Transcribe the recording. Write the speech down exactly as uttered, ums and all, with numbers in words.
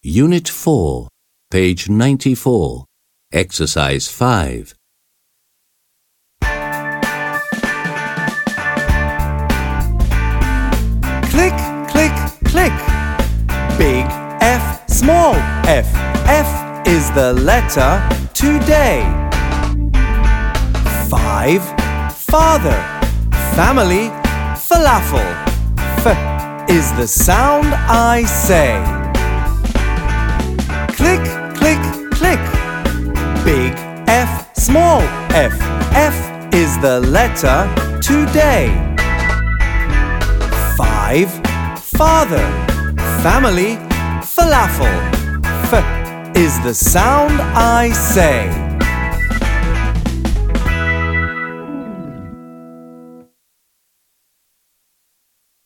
Unit four, page ninety-four, Exercise five. Click, click, click. Big F, small f. F is the letter today. Five, father. Family, falafel. F is the sound I say. Click, click, click. Big F, small f. F is the letter today. Five, father. Family, falafel. F is the sound I say.